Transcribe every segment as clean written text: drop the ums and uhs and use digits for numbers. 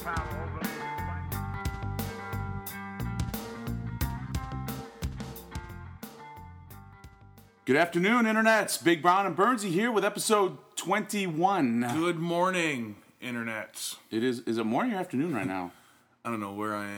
Good afternoon, internets. Big Brown and Bernsey here with episode 21. Good morning, internets. Is it morning or afternoon right now? I don't know where I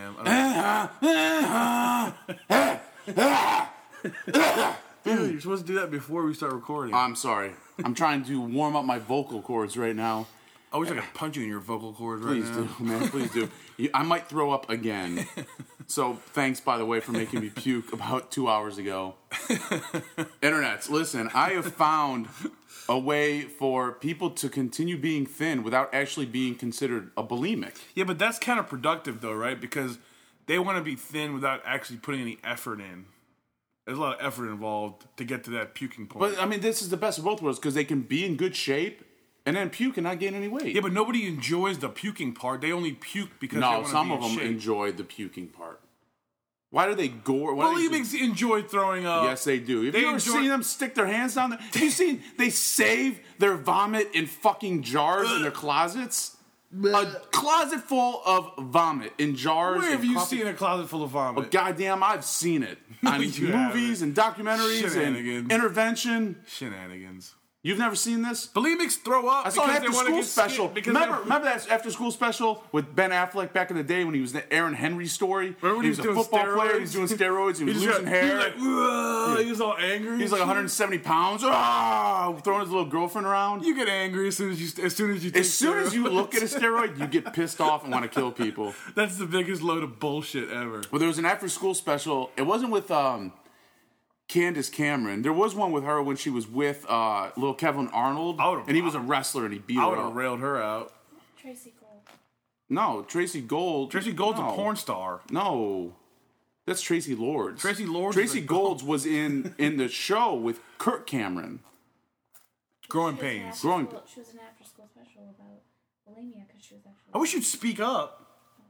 am. Dude, you're supposed to do that before we start recording. I'm sorry. I'm trying to warm up my vocal cords right now. I wish I could punch you in your vocal cords right now. Please do, man. Please do. I might throw up again. So thanks, by the way, for making me puke about 2 hours ago. Internets, listen, I have found a way for people to continue being thin without actually being considered a bulimic. Yeah, but that's kind of productive, though, right? Because they want to be thin without actually putting any effort in. There's a lot of effort involved to get to that puking point. But, I mean, this is the best of both worlds because they can be in good shape and then puke and not gain any weight. Yeah, but nobody enjoys the puking part. They only puke because they want to be in shape. No, some of them enjoy the puking part. Why do they gore? Bulimics enjoy throwing up. Yes, they do. Have you ever seen them stick their hands down there? Have you seen they save their vomit in fucking jars in their closets? A closet full of vomit in jars. Where have you seen a closet full of vomit? Oh, goddamn, I've seen it. On movies and documentaries and intervention. Shenanigans. You've never seen this? Bulimics throw up. I saw an after-school special. Remember that after-school special with Ben Affleck back in the day when he was the Aaron Henry story? Remember when he was a football player. He was doing steroids. He was losing hair. He was all angry. He was like 170 pounds. Throwing his little girlfriend around. You get angry as soon as you take steroids. As soon as you look at a steroid, you get pissed off and want to kill people. That's the biggest load of bullshit ever. Well, there was an after-school special. It wasn't with Candace Cameron. There was one with her when she was with little Kevin Arnold, and he was a wrestler and he beat her up. I would have railed her out. Tracy Gold. No, Tracy Gold. Tracy Gold's a porn star. No, that's Tracy Lords. Tracy Lords. Tracy Golds was in the show with Kirk Cameron. Growing Pains. She was an after-school special about bulimia because she was actually. I wish you'd speak up.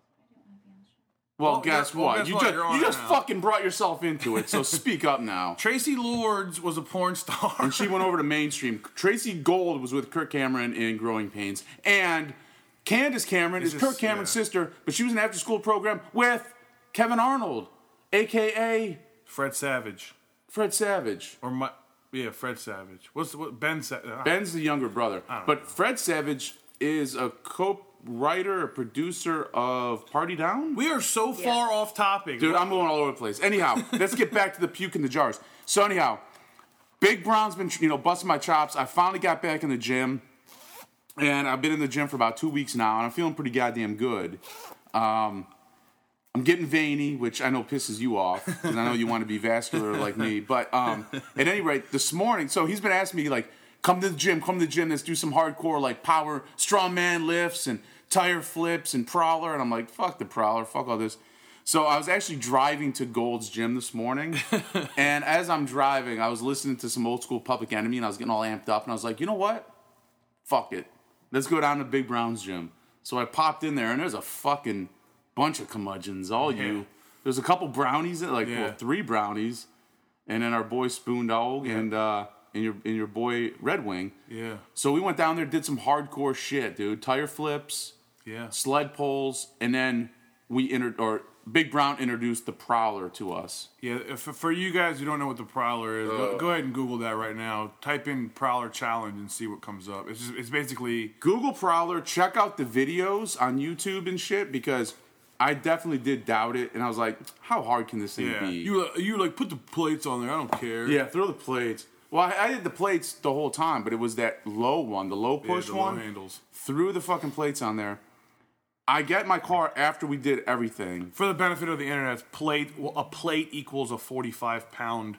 Well, guess what? You just fucking brought yourself into it, so speak up now. Tracy Lords was a porn star. And she went over to mainstream. Tracy Gold was with Kirk Cameron in Growing Pains. And Candace Cameron is Kirk Cameron's sister, but she was in an after-school program with Kevin Arnold, a.k.a. Fred Savage. Fred Savage. Fred Savage. Ben Savage? Ben's the younger brother. But Fred Savage is a co-writer or producer of Party Down? We are so far off topic. Dude, I'm going all over the place. Anyhow, let's get back to the puke in the jars. So anyhow, Big Brown's been, busting my chops. I finally got back in the gym, and I've been in the gym for about 2 weeks now, and I'm feeling pretty goddamn good. I'm getting veiny, which I know pisses you off, because I know you want to be vascular like me. But at any rate, this morning, so he's been asking me, like, come to the gym, let's do some hardcore, like, power strongman lifts and tire flips and prowler. And I'm like, fuck the prowler, fuck all this. So I was actually driving to Gold's Gym this morning. And as I'm driving, I was listening to some old school Public Enemy, and I was getting all amped up. And I was like, you know what? Fuck it. Let's go down to Big Brown's gym. So I popped in there, and there's a fucking bunch of curmudgeons, There's a couple brownies, 3 brownies. And then our boy Spoon Dog and your boy Red Wing. Yeah. So we went down there, did some hardcore shit, dude. Tire flips, sled poles, and then Big Brown introduced the Prowler to us. Yeah, for you guys who don't know what the Prowler is, go ahead and Google that right now. Type in Prowler Challenge and see what comes up. It's basically Google Prowler. Check out the videos on YouTube and shit, because I definitely did doubt it, and I was like, how hard can this thing be? You like put the plates on there. I don't care. Yeah, throw the plates. Well, I did the plates the whole time, but it was that low one, the low push one. Low handles. Threw the fucking plates on there. I get my car after we did everything. For the benefit of the internet, a plate equals a 45-pound.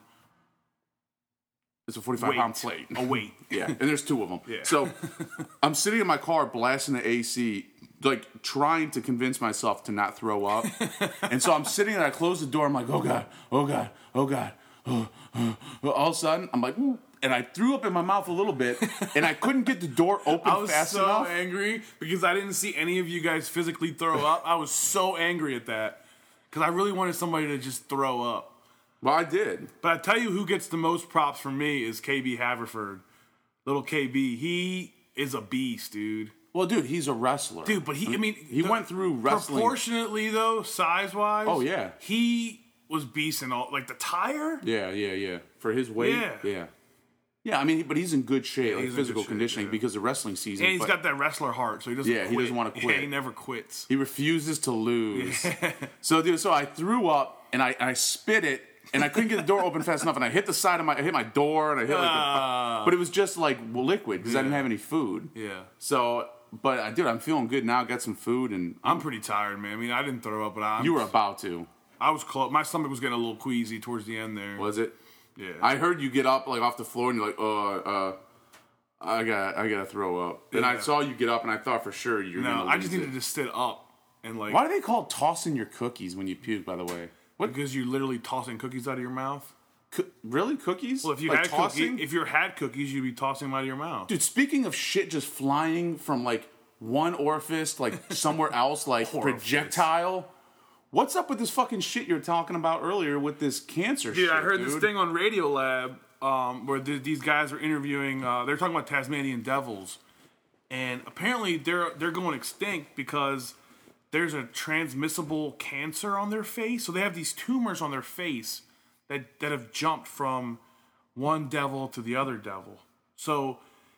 It's a 45-pound plate. A weight. Yeah, and there's 2 of them. Yeah. So I'm sitting in my car blasting the AC, like trying to convince myself to not throw up. And so I'm sitting there, I close the door, I'm like, oh God, oh God, oh God. All of a sudden, I'm like, ooh, and I threw up in my mouth a little bit, and I couldn't get the door open fast enough. I was so angry because I didn't see any of you guys physically throw up. I was so angry at that because I really wanted somebody to just throw up. Well, I did. But I tell you who gets the most props from me is KB Haverford. Little KB. He is a beast, dude. Well, dude, he's a wrestler. Dude, but he went through wrestling. Proportionately, though, size-wise. Oh, yeah. He was beasting all, like the tire. Yeah. For his weight. Yeah. Yeah, I mean, but he's in good shape, like he's in physical good shape, conditioning, yeah. because of wrestling season. And he's but got that wrestler heart, so he doesn't Yeah, quit. he doesn't wanna quit. Yeah, he never quits. he refuses to lose. So, dude, I threw up, and I spit it, and I couldn't get the door open fast enough, and I hit the side of I hit my door, and I hit but it was just like liquid, because I didn't have any food. Yeah. So, but dude, I'm feeling good now. Got some food, and I'm pretty tired, man. I mean, I didn't throw up, but you were about to. I was close. My stomach was getting a little queasy towards the end there. Was it? Yeah. I heard you get up like off the floor and you're like, I gotta throw up. And I saw you get up and I thought for sure you're gonna lose I just needed it. to sit up and like. Why do they call it tossing your cookies when you puke? By the way, what? Because you're literally tossing cookies out of your mouth. Really, cookies? Well, if you like had cookies, you'd be tossing them out of your mouth. Dude, speaking of shit just flying from like one orifice like somewhere else, like projectile. What's up with this fucking shit you were talking about earlier with this cancer shit? Dude, I heard this thing on Radiolab where these guys were interviewing. They're talking about Tasmanian devils, and apparently they're going extinct because there's a transmissible cancer on their face. So they have these tumors on their face that have jumped from one devil to the other devil. So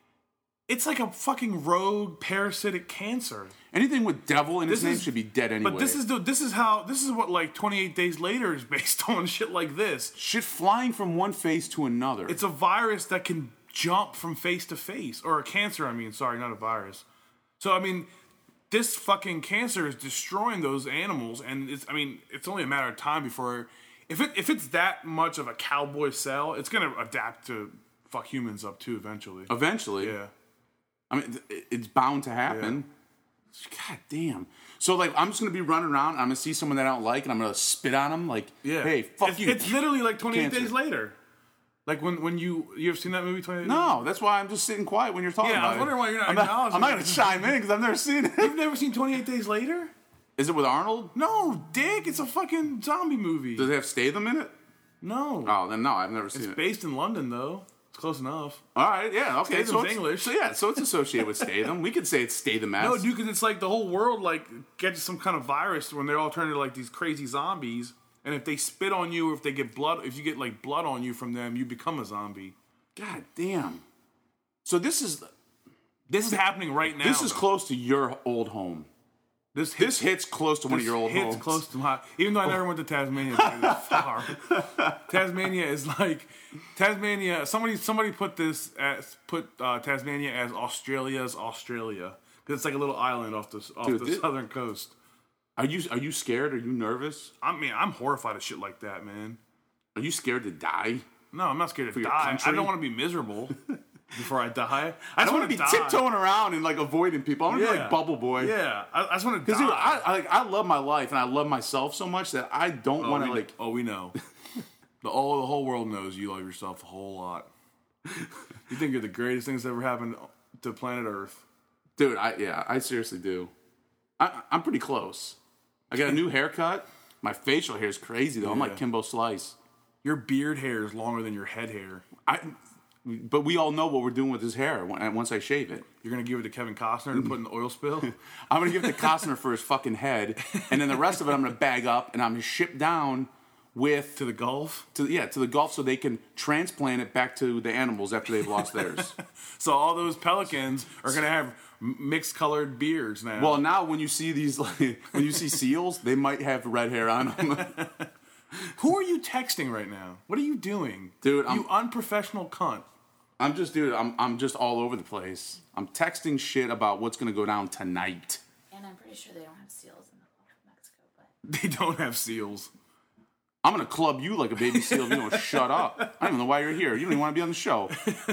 it's like a fucking rogue parasitic cancer. Anything with devil in its name should be dead anyway. But this is what like 28 Days Later is based on, shit like this. Shit flying from one face to another. It's a virus that can jump from face to face. Or a cancer, I mean. Sorry, not a virus. So, I mean, this fucking cancer is destroying those animals. And, it's only a matter of time before... If it's that much of a cowboy cell, it's going to adapt to fuck humans up, too, eventually. Eventually. Yeah. I mean, it's bound to happen. Yeah. God damn. So, like, I'm just going to be running around, and I'm going to see someone that I don't like, and I'm going to spit on them, like, hey, fuck you. It's literally like 28 Cancer. Days Later. Like, when you ever seen that movie, 28 Days? No, that's why I'm just sitting quiet when you're talking about it. I was wondering why you're not acknowledging I'm not going to chime in, because I've never seen it. You've never seen 28 Days Later? Is it with Arnold? No, Dick. It's a fucking zombie movie. Does it have Statham in it? No. Oh, then no, I've never seen it. It's based in London, though. It's close enough. All right, yeah, okay. Statham's English. So it's associated with Statham. We could say it's Statham-esque. No, dude, because it's like the whole world like gets some kind of virus when they're all turned into like these crazy zombies. And if they spit on you, or if they get blood, if you get like blood on you from them, you become a zombie. God damn. So this is happening right now. This is close to your old home. This hits close to one of your old homes. Hits close to my... Even though I never went to Tasmania, it's far. Tasmania is like... Tasmania... Somebody put Tasmania as Australia's Australia. Because it's like a little island off the southern coast. Are you scared? Are you nervous? I mean, I'm horrified of shit like that, man. Are you scared to die? No, I'm not scared to your die. country? I don't want to be miserable before I die. I don't want to be tiptoeing around and like avoiding people. I want to be like Bubble Boy. Yeah, I just want to die. Because I love my life and I love myself so much that I don't want to like. Oh, we know. the whole world knows you love yourself a whole lot. You think you're the greatest thing that's ever happened to planet Earth, dude? I seriously do. I'm pretty close. I got a new haircut. My facial hair is crazy though. I'm like Kimbo Slice. Your beard hair is longer than your head hair. But we all know what we're doing with his hair once I shave it. You're going to give it to Kevin Costner to put in the oil spill? I'm going to give it to Costner for his fucking head. And then the rest of it I'm going to bag up and I'm going to ship down with... To the Gulf? To the Gulf so they can transplant it back to the animals after they've lost theirs. So all those pelicans are going to have mixed colored beards now. Well, now when you see these... when you see seals, they might have red hair on them. Who are you texting right now? What are you doing? Dude, you unprofessional cunt. I'm just all over the place. I'm texting shit about what's going to go down tonight. And I'm pretty sure they don't have seals in the Gulf of Mexico, but... They don't have seals. I'm going to club you like a baby seal if you don't shut up. I don't even know why you're here. You don't even want to be on the show.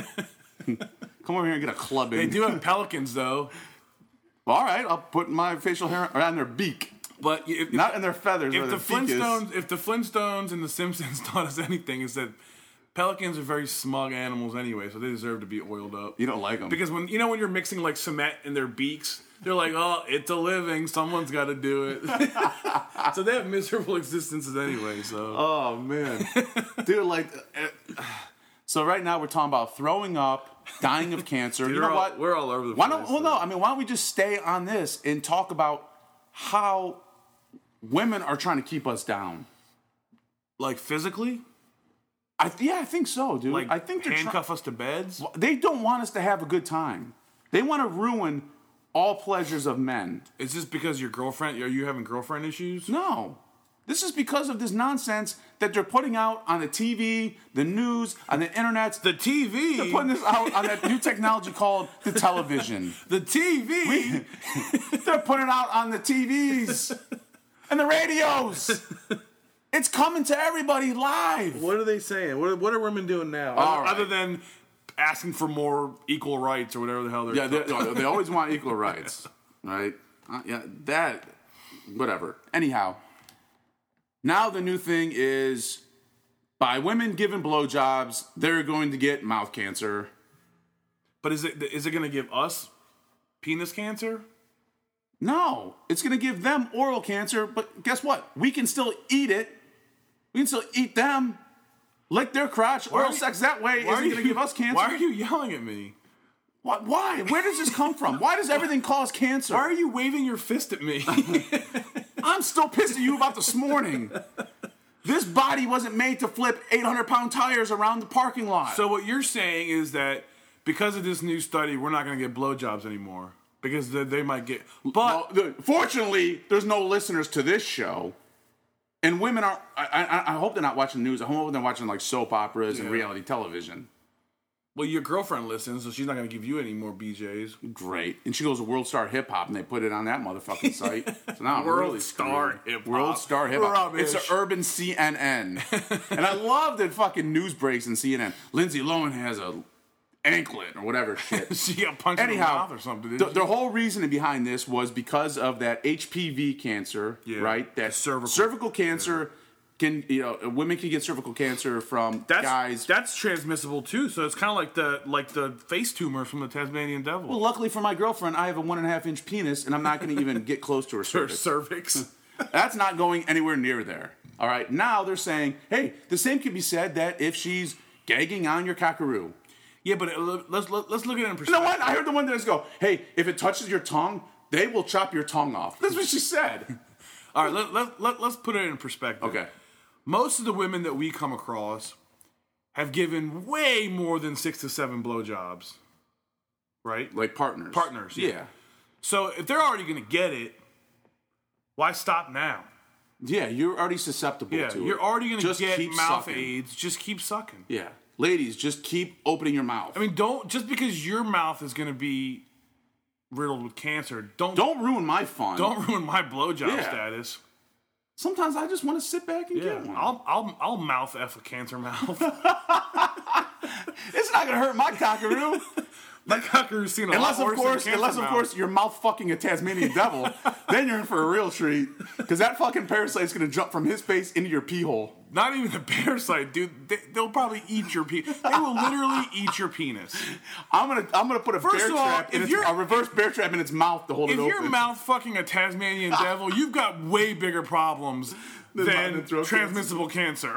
Come over here and get a clubbing. They do have pelicans, though. Well, all right, I'll put my facial hair on their beak. But not in their feathers. If the Flintstones and the Simpsons taught us anything, is that pelicans are very smug animals anyway, so they deserve to be oiled up. You don't like them because when you're mixing like cement in their beaks, they're like, oh, it's a living, someone's got to do it. So they have miserable existences anyway. So oh man, dude, like, so right now we're talking about throwing up dying of cancer. You know what? We're all over the Why place. don't? Well, no. I mean, why don't we just stay on this and talk about how women are trying to keep us down? Like physically? I think so, dude. Like I think they're handcuff us to beds? They don't want us to have a good time. They want to ruin all pleasures of men. Is this because your girlfriend? Are you having girlfriend issues? No. This is because of this nonsense that they're putting out on the TV, the news, on the internet. The TV. They're putting this out on that new technology called the television. The TV. They're putting it out on the TVs and the radios. It's coming to everybody live. What are they saying? What are women doing now? All right. Other than asking for more equal rights or whatever the hell they're Yeah, they always want equal rights, right? Whatever. Anyhow, now the new thing is, by women giving blowjobs, they're going to get mouth cancer. But is it going to give us penis cancer? No, it's going to give them oral cancer, but guess what? We can still eat it. We can still eat them. Lick their crotch. Oral sex that way isn't going to give us cancer. Why are you yelling at me? Why? Where does this come from? Why does everything cause cancer? Why are you waving your fist at me? I'm still pissed at you about this morning. This body wasn't made to flip 800-pound tires around the parking lot. So what you're saying is that because of this new study, we're not going to get blowjobs anymore. Because they might get... But... Well, fortunately, there's no listeners to this show. And women are... I hope they're not watching news. I hope they're watching like soap operas and reality television. Well, your girlfriend listens, so she's not going to give you any more BJs. Great. And she goes to World Star Hip Hop, and they put it on that motherfucking site. So now I'm World really Star screwed. Hip Hop. World Star Hip Hop. Rubbish. It's an urban CNN. And I love that fucking news breaks in CNN. Lindsay Lohan has a anklet or whatever shit. She got punched in the mouth or something, didn't she? The whole reasoning behind this was because of that HPV cancer, right? That cervical cancer can, women can get cervical cancer from guys. That's transmissible too. So it's kind of like the face tumor from the Tasmanian devil. Well, luckily for my girlfriend, I have a 1.5-inch penis, and I'm not going to even get close to her cervix. Cervix. That's not going anywhere near there. All right. Now they're saying, hey, the same could be said that if she's gagging on your cockaroo. Yeah, but let's look at it in perspective. You know what? I heard the one that go, hey, if it touches your tongue, they will chop your tongue off. That's what she said. All right, let's put it in perspective. Okay. Most of the women that we come across have given way more than 6 to 7 blowjobs, right? Like partners. Partners, yeah. So if they're already going to get it, why stop now? Yeah, you're already susceptible to it. You're already going to get mouth sucking. AIDS. Just keep sucking. Yeah. Ladies, just keep opening your mouth. I mean, just because your mouth is going to be riddled with cancer, don't ruin my fun. Don't ruin my blowjob status. Sometimes I just want to sit back and get one. I'll mouth F a cancer mouth. It's not going to hurt my cockaroo. My cockaroo's seen a lot worse than a cancer Unless, of mouth. course, you're mouth fucking a Tasmanian devil, then you're in for a real treat. Because that fucking parasite's going to jump from his face into your pee hole. Not even the parasite, dude. They'll probably eat your penis. They will literally eat your penis. I'm gonna put a a reverse bear trap in its mouth to hold it open. If you're mouth fucking a Tasmanian devil, you've got way bigger problems than transmissible cancer.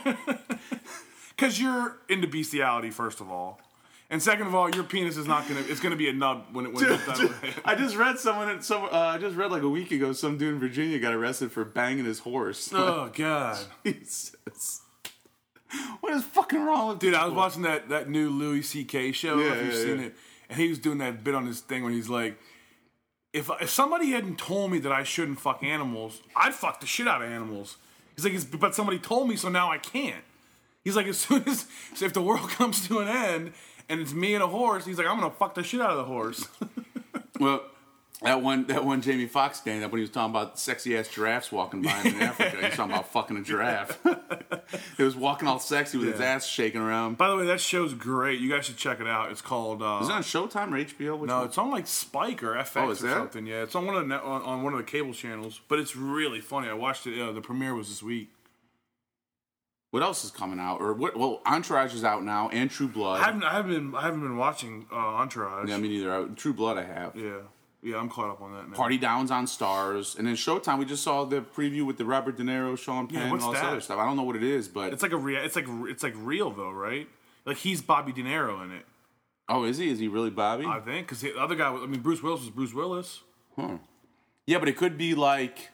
Because you're into bestiality, first of all. And second of all, your penis is not gonna. It's gonna be a nub when it's done with it. I just read I just read like a week ago. Some dude in Virginia got arrested for banging his horse. Oh God! Jesus. What is fucking wrong with dude? people? I was watching that new Louis C.K. show. I don't know if you've seen it, and he was doing that bit on his thing when he's like, "If somebody hadn't told me that I shouldn't fuck animals, I'd fuck the shit out of animals." He's like, "But somebody told me, so now I can't." He's like, so if the world comes to an end. And it's me and a horse. He's like, I'm gonna fuck the shit out of the horse. Well, that one Jamie Foxx stand up when he was talking about sexy ass giraffes walking by him in Africa. He was talking about fucking a giraffe. He was walking all sexy with his ass shaking around. By the way, that show's great. You guys should check it out. It's called. Is it on Showtime or HBO? No, it's on like Spike or FX or something. Yeah, it's on one of the cable channels. But it's really funny. I watched it. The premiere was this week. What else is coming out? Or what? Well, Entourage is out now, and True Blood. I haven't been watching Entourage. Yeah, me neither. True Blood, I have. Yeah, I'm caught up on that now. Party Down's on Stars, and then Showtime. We just saw the preview with the Robert De Niro, Sean Penn, and all this other stuff. I don't know what it is, but it's like real though, right? Like he's Bobby De Niro in it. Oh, is he? Is he really Bobby? I think, because the other guy, I mean, Bruce Willis was Bruce Willis. Yeah, but it could be like,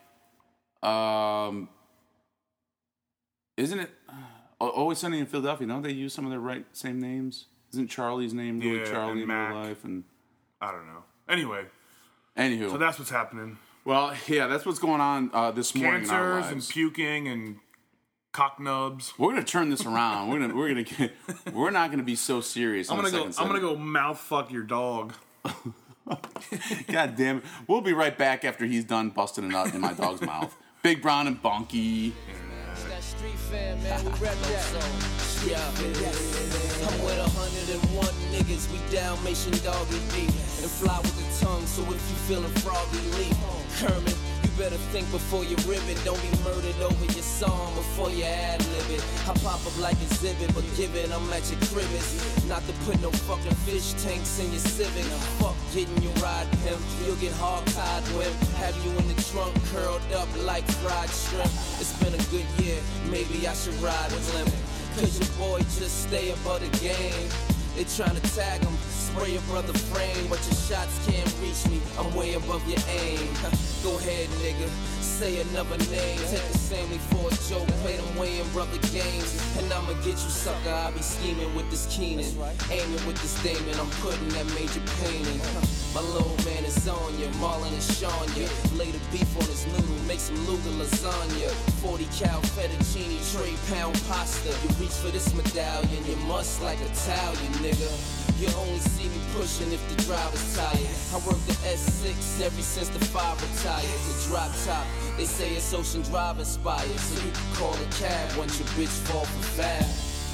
isn't it Always Sunny in Philadelphia? Don't they use some of their same names? Isn't Charlie's name really Charlie in real life? And I don't know. Anyway. Anywho. So that's what's happening. Well, yeah, that's what's going on this morning in our lives. Cancers and puking and cock nubs. We're gonna turn this around. We're not gonna be so serious. I'm gonna go mouth fuck your dog. God damn it! We'll be right back after he's done busting a nut in my dog's mouth. Big Brown and Bunky. That street fam, man, we rep that. Yeah, I'm with 101 niggas, we Dalmatian doggy deep. And fly with the tongue, so if you feeling froggy, leap. Kermit, you better think before you rib it. Don't be murdered over your song before you ad-lib it. I pop up like exhibit, but give it, I'm at your cribbage. Not to put no fucking fish tanks in your Civic. Fuck getting you ride pimp, you'll get hog-tied with. Have you in the trunk curled up like fried shrimp. It's been a good year, maybe I should ride with limp. Cause your boy just stay above the game. They tryna tag him, spray your brother frame, but your shots can't reach me, I'm way above your aim. Go ahead, nigga, say another name. Take the family for a joke, play them way in brother games. And I'ma get you, sucker, I be scheming with this Keenan. Aiming with this Damon, I'm putting that major pain in. My little man is on ya, Marlon and Sean ya. Lay the beef on his noodle, make some Luga lasagna. 40 cal fettuccine, tray pound pasta. You reach for this medallion, you must like Italian, nigga. You only see me pushing if the driver's tired. I work the S6 ever since the 5 retired. The drop top, they say it's Ocean Drive inspired. So you can call a cab once your bitch fall for fab.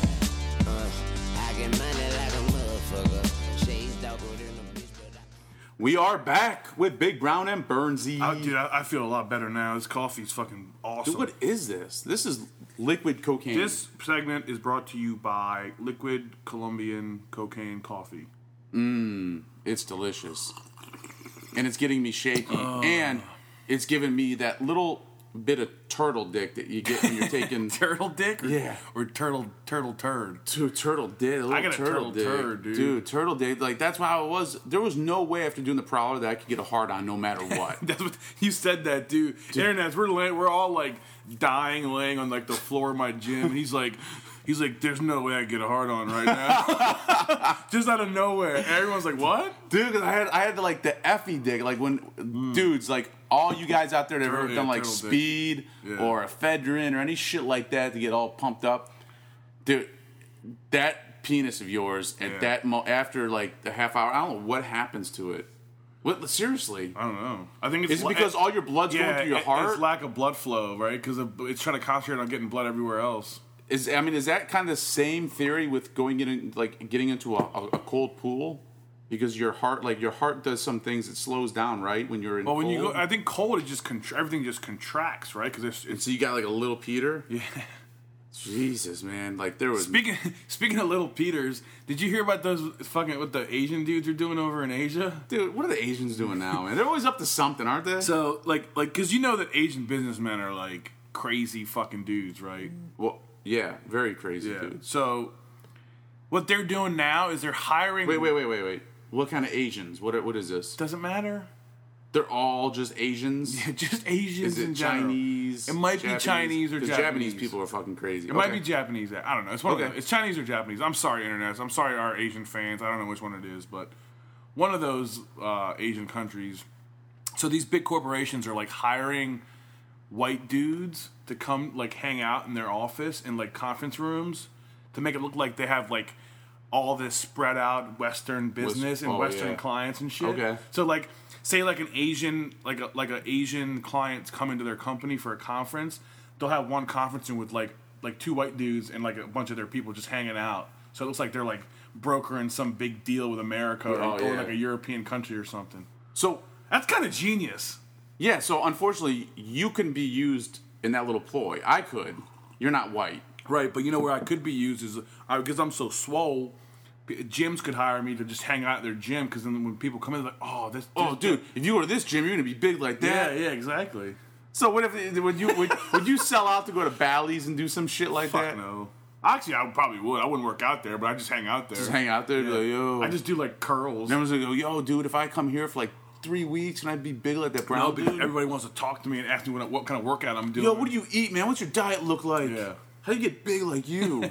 I get money like a motherfucker. Shades darker than a bitch, but We are back with Big Brown and Bernsey. Dude, I feel a lot better now. This coffee's fucking awesome. Dude, what is this? This is liquid cocaine. This segment is brought to you by Liquid Colombian Cocaine Coffee. It's delicious. And it's getting me shaky. And it's giving me that little bit of turtle dick that you get when you're taking... Turtle dick? Or turtle turd? Turtle dick. I got a turtle dick. turd, dude. Dude, turtle dick. Like, that's how it was. There was no way after doing the prowler that I could get a hard on no matter what. That's what you said that, dude. Internets, we're all like dying, laying on like the floor of my gym, and he's like, there's no way I can get a hard on right now. Just out of nowhere. And everyone's like, what? Dude, because I had like the Effie dick. Like when dudes, like all you guys out there that have ever done like speed or ephedrine or any shit like that to get all pumped up. Dude, that penis of yours at that after like the half hour, I don't know what happens to it. What, seriously? I don't know. I think it's Is it because all your blood's going through your heart? It's lack of blood flow, right? Because it's trying to concentrate on getting blood everywhere else. Is that kind of the same theory with getting into a cold pool? Because your heart does some things, it slows down, right? When you're in cold. When you go, I think cold is just everything just contracts, right? Because so you got like a little Peter. Yeah. Jesus, man! Like there was speaking of little Peters, did you hear about those fucking what the Asian dudes are doing over in Asia? Dude, what are the Asians doing now, man? They're always up to something, aren't they? So like, because you know that Asian businessmen are like crazy fucking dudes, right? Well, yeah, very crazy dudes. So what they're doing now is they're hiring. Wait. What kind of Asians? What is this? Doesn't matter. They're all just Asians? Yeah, just Asians. Is it in general. Chinese? It might be Chinese or Japanese. Japanese people are fucking crazy. It might be Japanese. I don't know. It's one of them. It's Chinese or Japanese. I'm sorry, Internet. I'm sorry, our Asian fans. I don't know which one it is, but one of those Asian countries. So these big corporations are like hiring white dudes to come like hang out in their office in like conference rooms to make it look like they have like all this spread out Western business and Western clients and shit. Okay. So like, say like an Asian like an Asian client's coming to their company for a conference, they'll have one conference room with like two white dudes and like a bunch of their people just hanging out. So it looks like they're like brokering some big deal with America or like a European country or something. So that's kind of genius. Yeah. So unfortunately, you can be used in that little ploy. I could. You're not white. Right, but you know where I could be used is because I'm so swole. Gyms could hire me to just hang out at their gym because then when people come in, they're like, dude, if you go to this gym, you're gonna be big like that. Yeah, exactly. So what if would you sell out to go to Bally's and do some shit like that? Fuck no. Actually, I probably would. I wouldn't work out there, but I just hang out there. Just hang out there, be like, yo. I just do like curls. And everyone's gonna go, yo, dude, if I come here for like 3 weeks, can I be big like that brown No, because dude? everybody wants to talk to me and ask me what kind of workout I'm doing. Yo, what do you eat, man? What's your diet look like? Yeah. How do you get big like you?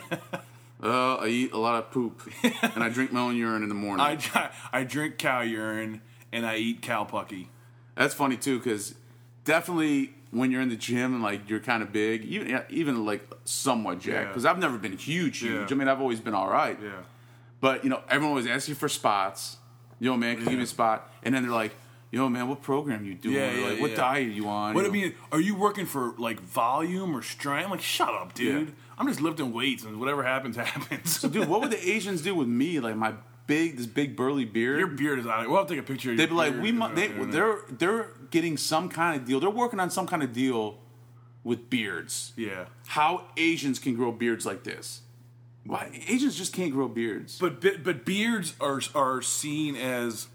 I eat a lot of poop, and I drink my own urine in the morning. I drink cow urine and I eat cow pucky. That's funny too, because definitely when you're in the gym and like you're kind of big, even like somewhat jacked. Because I've never been huge. Yeah. I mean, I've always been all right. Yeah. But everyone always asks you for spots. Yo, man, can you give me a spot? And then they're like, yo, man, what program you doing? Yeah, Or, like, what diet are you on? What I mean, are you working for like volume or strength? I'm like, shut up, dude. Yeah. I'm just lifting weights and whatever happens, happens. So, dude, what would the Asians do with me? Like this big burly beard? Your beard is out. We'll have to take a picture of your They'd be like, beard. they're getting some kind of deal. They're working on some kind of deal with beards. Yeah. How Asians can grow beards like this? Why Asians just can't grow beards? But beards are seen as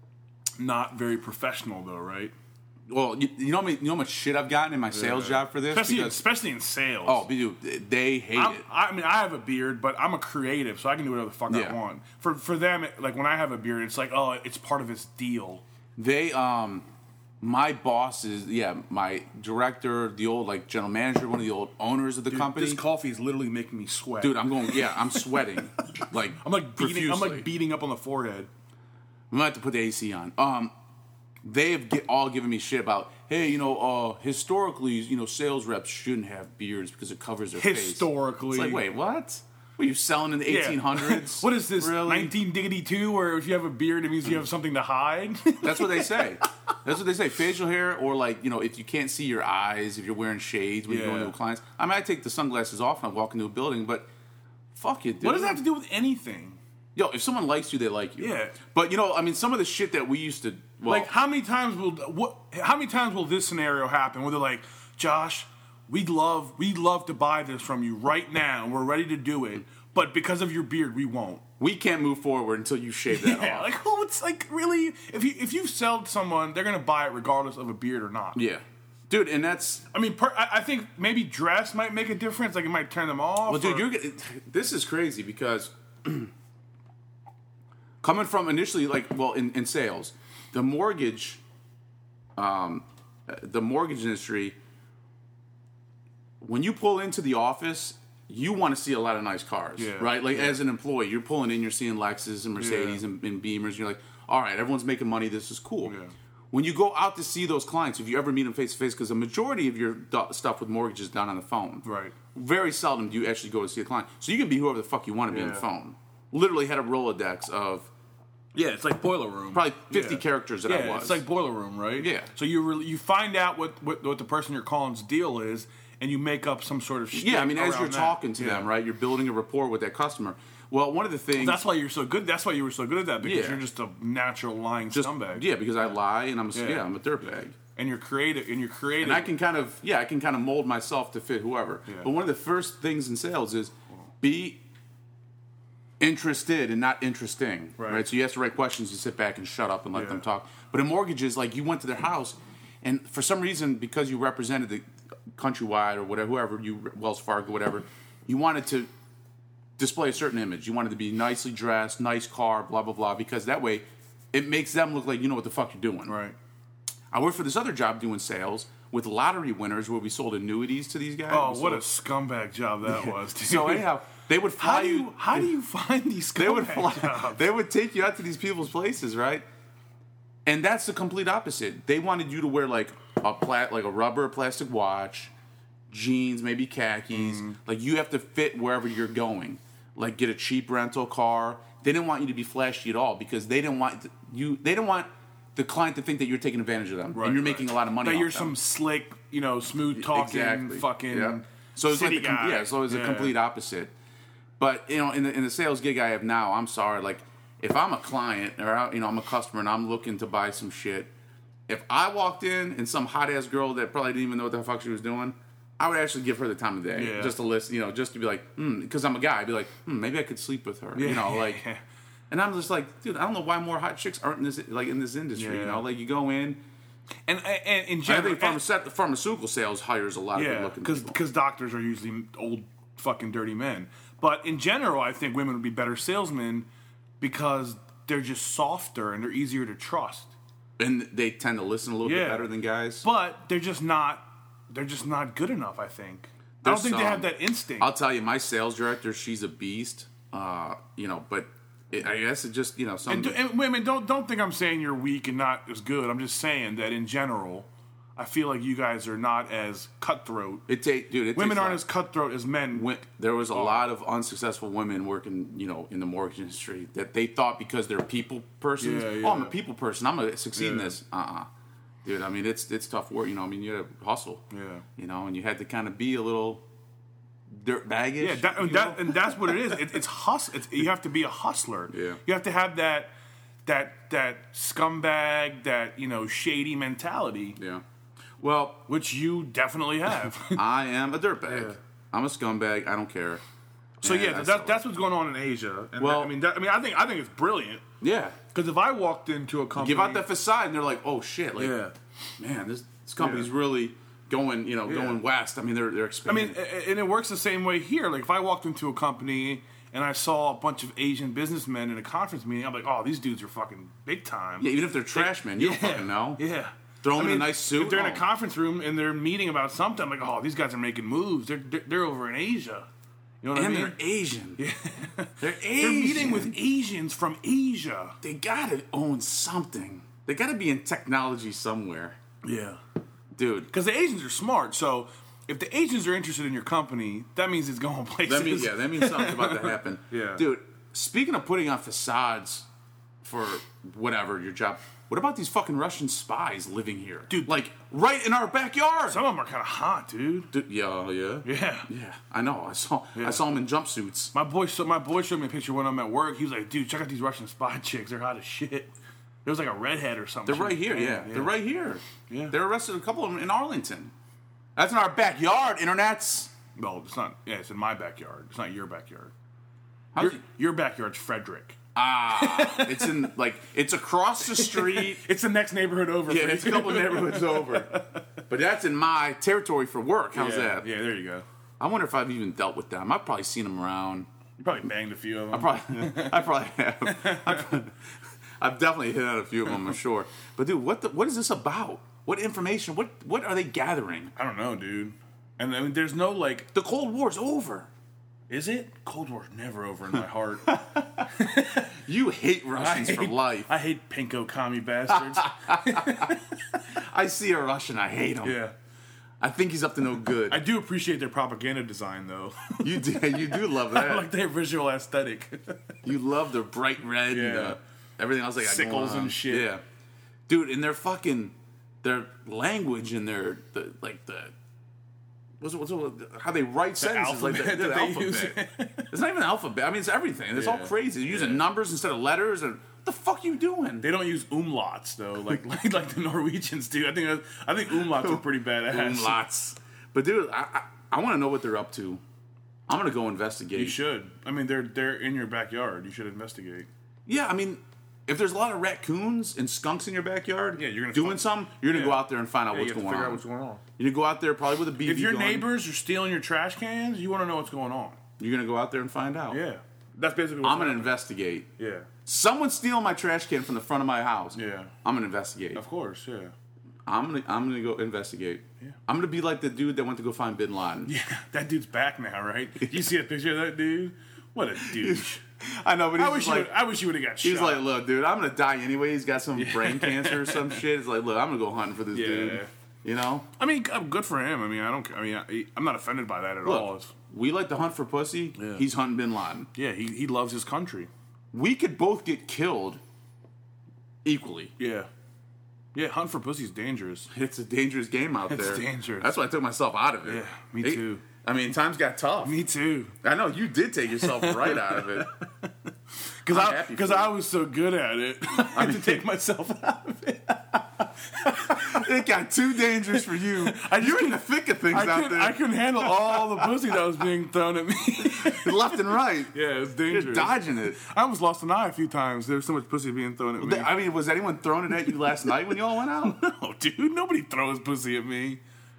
not very professional though, right? Well, you know how much shit I've gotten in my sales job for this? Especially in sales. Oh, dude, they hate it. I mean, I have a beard, but I'm a creative, so I can do whatever the fuck I want. For them, like when I have a beard, it's like, oh, it's part of his deal. They, my bosses, my director, the old like general manager, one of the old owners of the company. This coffee is literally making me sweat, dude. I'm sweating, like I'm like profusely. beating up on the forehead. I'm gonna have to put the AC on. They have all given me shit about, hey, historically, sales reps shouldn't have beards because it covers their face. Historically. It's like, wait, what? Were you selling in the 1800s? What is this, really? 1992, where if you have a beard, it means you have something to hide? That's what they say. That's what they say. Facial hair, or like, if you can't see your eyes, if you're wearing shades when you're going to clients. I mean, I take the sunglasses off when I walk into a building, but fuck it, dude. What does that have to do with anything? Yo, if someone likes you, they like you. Yeah. But some of the shit that we used to like, how many times will this scenario happen where they're like, Josh, we'd love to buy this from you right now, and we're ready to do it, but because of your beard, we won't. We can't move forward until you shave that off. Like, who? It's like, really? If you sell to someone, they're gonna buy it regardless of a beard or not. Yeah. Dude, and that's... I mean, I think maybe dress might make a difference. Like, it might turn them off. Well, dude, this is crazy because... coming from initially, in sales, the mortgage industry, when you pull into the office, you want to see a lot of nice cars, right? Like, as an employee, you're pulling in, you're seeing Lexus and Mercedes and Beamers, and you're like, all right, everyone's making money, this is cool. Yeah. When you go out to see those clients, if you ever meet them face-to-face, because the majority of your stuff with mortgages is done on the phone. Right. Very seldom do you actually go to see a client. So you can be whoever the fuck you want to be on the phone. Literally had a Rolodex of... Yeah, it's like Boiler Room. Probably 50 characters that I was. It's like Boiler Room, right? Yeah. So you find out what the person you're calling's deal is, and you make up some sort of shit. Yeah, I mean, as you're that. talking to them, right, you're building a rapport with that customer. Well, one of the things... That's why you're so good. That's why you were so good at that, because you're just a natural lying scumbag. Yeah, because I lie, and I'm a dirtbag. And you're creative. And I can kind of mold myself to fit whoever. Yeah. But one of the first things in sales is be interested and not interesting, right? So you ask the right questions, you sit back and shut up and let them talk. But in mortgages, like, you went to their house, and for some reason, because you represented the Countrywide or whatever, whoever you, Wells Fargo, whatever, you wanted to display a certain image. You wanted to be nicely dressed, nice car, blah blah blah, because that way it makes them look like you know what the fuck you're doing. Right. I worked for this other job doing sales with lottery winners where we sold annuities to these guys. Oh, what a scumbag job that was, dude. So anyhow, they would fly you. How do you find these scumbag jobs? They would take you out to these people's places, right? And that's the complete opposite. They wanted you to wear like a rubber plastic watch, jeans, maybe khakis. Like, you have to fit wherever you're going. Like, get a cheap rental car. They didn't want you to be flashy at all because they didn't want you. They didn't want the client to think that you're taking advantage of them and you're making a lot of money. That off you're them. Some slick, smooth talking, fucking. Yeah. So it's city like guy. So it's a complete opposite. But in the sales gig I have now, I'm sorry. Like, if I'm a client or I'm a customer and I'm looking to buy some shit, if I walked in and some hot ass girl that probably didn't even know what the fuck she was doing, I would actually give her the time of day just to listen, just to be like, because I'm a guy, I'd be like, maybe I could sleep with her, and I'm just like, dude, I don't know why more hot chicks aren't in this industry, like, you go in, and in general, I think pharmaceutical sales hires a lot of good looking people because doctors are usually old fucking dirty men. But in general, I think women would be better salesmen because they're just softer and they're easier to trust. And they tend to listen a little bit Yeah. better than guys. But they're just not good enough, I think. I don't think they have that instinct. I'll tell you, my sales director, she's a beast. You know, but I guess it just, you know, some. And women, don't think I'm saying you're weak and not as good. I'm just saying that in general, I feel like you guys are not as cutthroat. Women aren't as cutthroat as men. There was a lot of unsuccessful women working, you know, in the mortgage industry that they thought because they're people persons. Yeah, yeah. Oh, I'm a people person. I'm gonna succeed in this. Dude. I mean, it's tough work. You know, I mean, you had to hustle. Yeah. You know, and you had to kind of be a little dirt baggish. Yeah, and that's what it is. It's hustle. You have to be a hustler. Yeah. You have to have that scumbag, that, you know, shady mentality. Yeah. Well, which you definitely have. I am a dirtbag. Yeah. I'm a scumbag. I don't care. So yeah, that's what's going on in Asia. And well, I think it's brilliant. Yeah. Because if I walked into a company, give out that facade, and they're like, "Oh shit!" Like, yeah, man, this company's really going, you know, going west. I mean, they're expanding. I mean, and it works the same way here. Like, if I walked into a company and I saw a bunch of Asian businessmen in a conference meeting, I'm like, "Oh, these dudes are fucking big time." Yeah, even if they're trash men, you don't fucking know. Yeah. Throw them in a nice suit. If they're in a conference room and they're meeting about something, I'm like, "Oh, these guys are making moves. They're over in Asia." You know what I mean? And they're Asian. Yeah. They're Asian. They're meeting with Asians from Asia. They gotta own something. They gotta be in technology somewhere. Yeah. Dude. Because the Asians are smart, so if the Asians are interested in your company, that means it's going places. That means something's about to happen. Yeah. Dude, speaking of putting on facades for whatever, your job, what about these fucking Russian spies living here? Dude. Like, right in our backyard. Some of them are kind of hot, dude. Yeah. Yeah. I know. I saw them in jumpsuits. My boy showed me a picture when I'm at work. He was like, dude, check out these Russian spy chicks. They're hot as shit. There was like a redhead or something. They're right here, yeah. They're right here. Yeah. They arrested a couple of them in Arlington. That's in our backyard, internets. Well, it's not. Yeah, it's in my backyard. It's not your backyard. How's Your backyard's Frederick. It's in, like, it's across the street. It's the next neighborhood over. Yeah, it's a couple of neighborhoods over. But that's in my territory for work. How's that? Yeah, there you go. I wonder if I've even dealt with them. I've probably seen them around. You probably banged a few of them. I probably have. I've definitely hit on a few of them, I'm sure. But dude, what is this about? What information? What are they gathering? I don't know, dude. And I mean, there's no like the Cold War's over. Is it? Cold War's never over in my heart. You hate Russians for life. I hate pinko commie bastards. I see a Russian, I hate him. Yeah. I think he's up to no good. I do appreciate their propaganda design, though. You do love that. I like their visual aesthetic. You love the bright red and everything else they got sickles going on. And shit. Yeah, dude, and their language and how they write sentences like the alphabet. It's not even an alphabet. I mean, it's everything. It's all crazy. They're using numbers instead of letters. And what the fuck are you doing? They don't use umlauts though, like the Norwegians do. I think umlauts are pretty badass. Umlauts. But dude, I want to know what they're up to. I'm gonna go investigate. You should. I mean, they're in your backyard. You should investigate. Yeah, I mean, if there's a lot of raccoons and skunks in your backyard, you're gonna doing something. You're gonna go out there and find out what's going on. Figure out what's going on. You're gonna go out there probably with a BB gun. If your neighbors are stealing your trash cans, you want to know what's going on. You're gonna go out there and find out. Yeah, that's basically. I'm gonna investigate. Yeah. Someone's stealing my trash can from the front of my house. Yeah. I'm gonna investigate. Of course, yeah. I'm gonna go investigate. Yeah. I'm gonna be like the dude that went to go find Bin Laden. Yeah, that dude's back now, right? You see a picture of that dude? What a douche. I know, but I wish you would have got shot. He's like, look, dude, I'm gonna die anyway. He's got some brain cancer or some shit. It's like, look, I'm gonna go hunting for this dude. You know? I mean, good for him. I mean, I'm not offended by that at all. We like to hunt for pussy. Yeah. He's hunting Bin Laden. Yeah, he loves his country. We could both get killed equally. Yeah. Yeah, hunt for pussy is dangerous. It's a dangerous game out there. It's dangerous. That's why I took myself out of it. Yeah, me too. I mean, times got tough. Me too. I know, you did take yourself right out of it. Because I was so good at it, I had to take myself out of it. It got too dangerous for you. You're in the thick of things out there. I couldn't handle all the pussy that was being thrown at me. Left and right. Yeah, it's dangerous. You're dodging it. I almost lost an eye a few times. There was so much pussy being thrown at me. I mean, was anyone throwing it at you last night when you all went out? No, dude. Nobody throws pussy at me.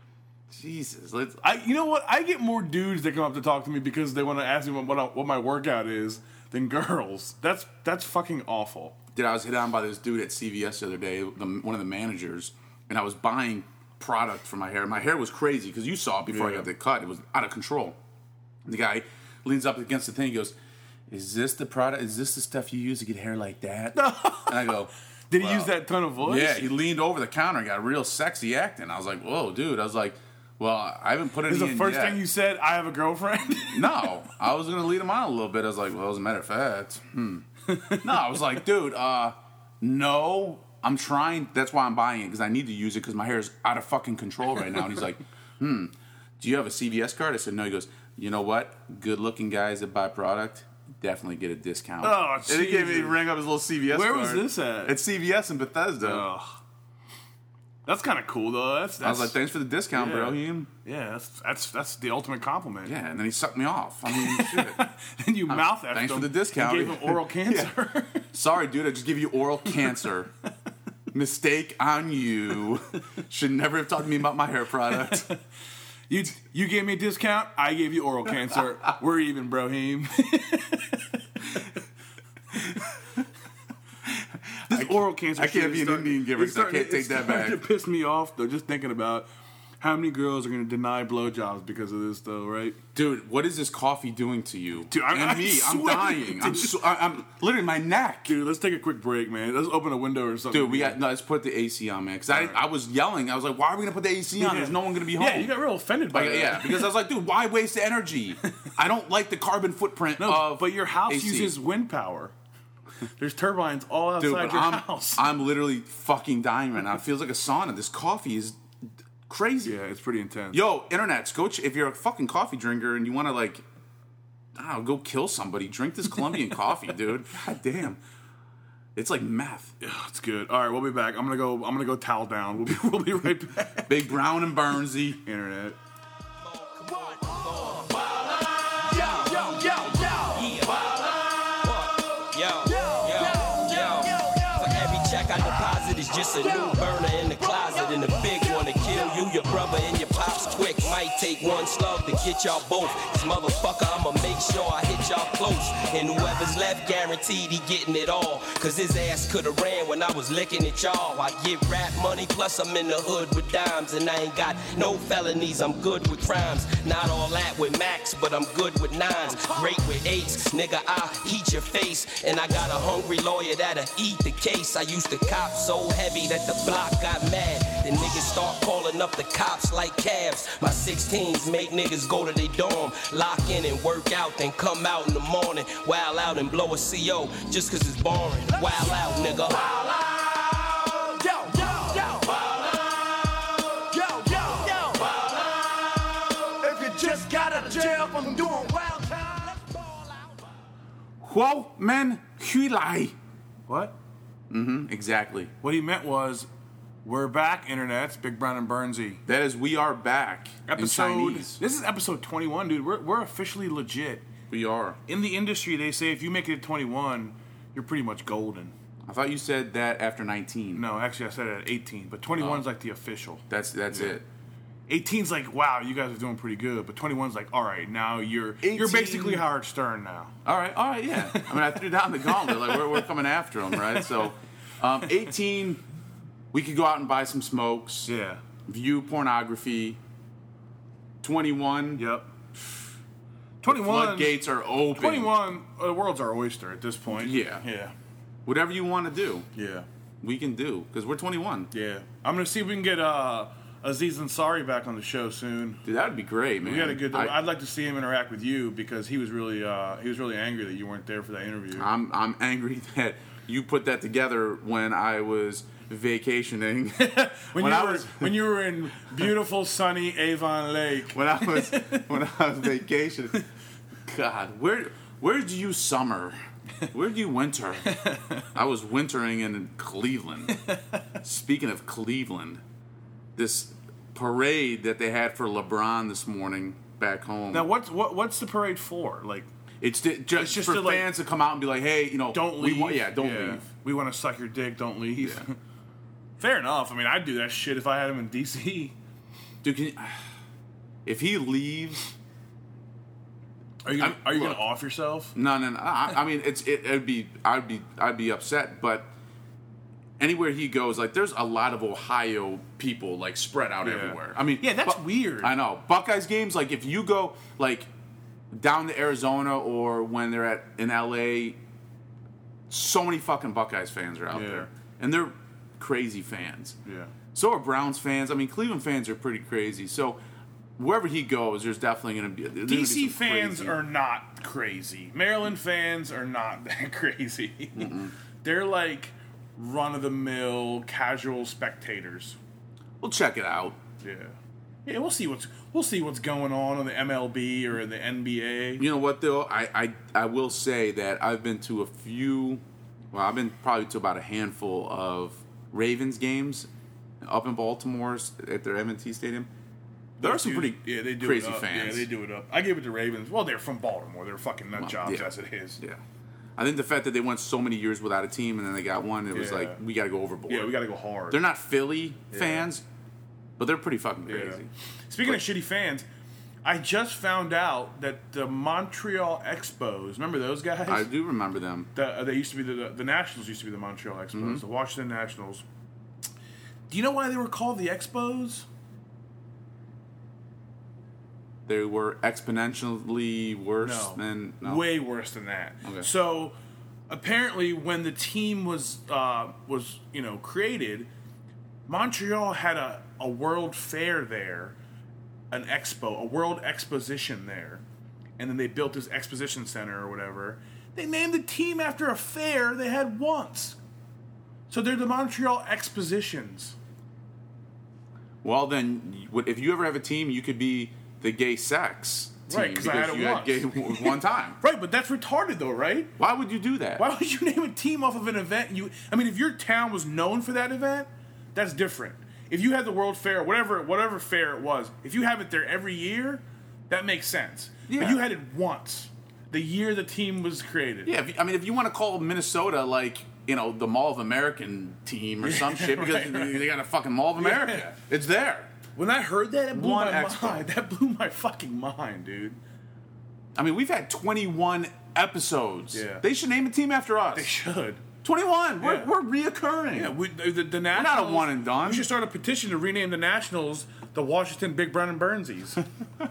Jesus. You know what? I get more dudes that come up to talk to me because they want to ask me what my workout is than girls. That's fucking awful. Dude, I was hit on by this dude at CVS the other day, one of the managers, and I was buying product for my hair. My hair was crazy because you saw it before I got the cut. It was out of control. The guy leans up against the thing. He goes, "Is this the product? Is this the stuff you use to get hair like that?" And I go, Did he use that tone of voice? Yeah, he leaned over the counter and got real sexy acting. I was like, "Whoa, dude!" I was like, "Well, I haven't put it in Is the yet." first thing you said, "I have a girlfriend"? No, I was gonna lead him on a little bit. I was like, "Well, as a matter of fact, No, I was like, dude, no, I'm trying. That's why I'm buying it because I need to use it because my hair is out of fucking control right now." And he's like, "Do you have a CVS card?" I said, "No." He goes, "You know what? Good-looking guys that buy product definitely get a discount." Oh, and he Jesus. rang up his little CVS Where card. was this at? At CVS in Bethesda. Ugh. That's kind of cool though. That's I was like, "Thanks for the discount, bro." Yeah, that's the ultimate compliment. Yeah, and then he sucked me off. I mean, shit. And you mouth effed Thanks him for the discount. and gave him oral cancer. Sorry, dude, I just gave you oral cancer. Mistake on you. Should never have talked to me about my hair product. You gave me a discount. I gave you oral cancer. We're even, Brohim. This oral cancer. I can't be an Indian giver, so I can't take that back. It's starting to piss me off though. Just thinking about how many girls are going to deny blowjobs because of this, though, right? Dude, what is this coffee doing to you? Dude, I'm dying. I'm literally my neck. Dude, let's take a quick break, man. Let's open a window or something. Dude, let's put the AC on, man. Because I was yelling. I was like, why are we going to put the AC on? There's no one going to be home. Yeah, you got real offended by that. Yeah, because I was like, dude, why waste the energy? I don't like the carbon footprint of but your house AC. uses wind power. There's turbines all outside your house. I'm literally fucking dying right now. It feels like a sauna. This coffee is crazy. Yeah, it's pretty intense. Yo, internets, if you're a fucking coffee drinker and you want to, like, I don't know, go kill somebody, drink this Colombian coffee, dude. God damn. It's like meth. Yeah, it's good. All right, we'll be back. I'm gonna go towel down. We'll be right back. Big Brown and Burnsy. Internet. It's just a new burner in the closet and a big one to kill you, your brother, and your pops quick. Might take one slug to get y'all both. Cause motherfucker, I'ma make sure I hit y'all close. And whoever's left, guaranteed he getting it all. Cause his ass could've ran when I was licking at y'all. I get rap money, plus I'm in the hood with dimes. And I ain't got no felonies, I'm good with crimes. Not all that with Max, but I'm good with nines. Great with eights, nigga, I'll heat your face. And I got a hungry lawyer that'll eat the case. I used to cop so heavy that the block got mad. The niggas start calling up the cops like cabs. My 16s make niggas go to their dorm, lock in and work out, then come out in the morning, wild out and blow a CO just cause it's boring. Wild out, nigga. Wild out. Yo, yo, yo. Wild out. Yo, yo, yo. Wild out. If you just got out of jail from doing wild time, let's ball out. Whoa, man, Huilai. What? Exactly. What he meant was, we're back, internets. Big Brown and Burnsy. That is, we are back in Chinese. This is episode 21, dude. We're officially legit. We are. In the industry, they say if you make it to 21, you're pretty much golden. I thought you said that after 19. No, actually, I said it at 18. But 21 is like the official. That's it. 18's like, wow, you guys are doing pretty good. But 21's like, all right, now you're basically Howard Stern now. All right, yeah. I mean, I threw down the gauntlet. Like, we're coming after him, right? So, 18, we could go out and buy some smokes. Yeah. View pornography. 21. Yep. The 21. floodgates are open. 21, the world's our oyster at this point. Yeah. Yeah. Whatever you want to do, Yeah. we can do. Because we're 21. Yeah. I'm going to see if we can get Aziz Ansari back on the show soon. Dude, that would be great, man. We had a good. I'd like to see him interact with you because he was really angry that you weren't there for that interview. I'm angry that you put that together when I was vacationing. when you were in beautiful sunny Avon Lake. when I was vacationing. God, where do you summer? Where do you winter? I was wintering in Cleveland. Speaking of Cleveland, this parade that they had for LeBron this morning back home. Now, what's the parade for? Like, it's just for to, fans to come out and be like, hey, don't leave. Don't leave. We want to suck your dick. Don't leave. Yeah. Fair enough. I mean, I'd do that shit if I had him in DC. Dude, if he leaves, Are you going to look. off yourself? no. I mean, I'd be upset, but anywhere he goes, like there's a lot of Ohio people like spread out everywhere. I mean, Yeah, that's weird. I know Buckeyes games. Like if you go like down to Arizona or when they're in LA, so many fucking Buckeyes fans are out Yeah. there, and they're crazy fans. Yeah. So are Browns fans. I mean, Cleveland fans are pretty crazy. So wherever he goes, there's definitely going to be DC fans are not crazy. Maryland fans are not that crazy. They're like run-of-the-mill casual spectators. We'll check it out. Yeah, we'll see what's going on in the MLB or in the NBA. You know what though? I will say that I've been to a few. Well, I've been probably to about a handful of Ravens games up in Baltimore at their M&T Stadium. There are some pretty they do crazy it up. fans. Yeah, they do it up. I give it to Ravens. Well, they're from Baltimore. They're fucking nut jobs yeah. as it is. Yeah. I think the fact that they went so many years without a team and then they got one, it was Yeah. like, we got to go overboard. Yeah, we got to go hard. They're not Philly fans, but they're pretty fucking crazy. Yeah. Speaking of shitty fans, I just found out that the Montreal Expos, remember those guys? I do remember them. They used to be the Nationals used to be the Montreal Expos, the Washington Nationals. Do you know why they were called the Expos? They were exponentially worse than... No. Way worse than that. Okay. So apparently, when the team was created, Montreal had a world fair there, an expo, a world exposition there, and then they built this exposition center or whatever. They named the team after a fair they had once. So they're the Montreal Expositions. Well, then, if you ever have a team, you could be the gay sex team. Right, 'cause I had it you once. had gay one time. Right, but that's retarded though, right? Why would you do that? Why would you name a team off of an event? If your town was known for that event, that's different. If you had the World Fair, whatever fair it was, if you have it there every year, that makes sense. Yeah. But you had it once, the year the team was created. Yeah, if you want to call Minnesota like, the Mall of American team or some shit because they got a fucking Mall of America. Yeah. It's there. When I heard that, it blew One my expo. mind. That blew my fucking mind, dude. I mean, we've had 21 episodes. Yeah. They should name a team after us. They should. 21. Yeah. We're reoccurring. Yeah, the Nationals. not a one and done. We should start a petition to rename the Nationals the Washington Big Brown and Burnsies.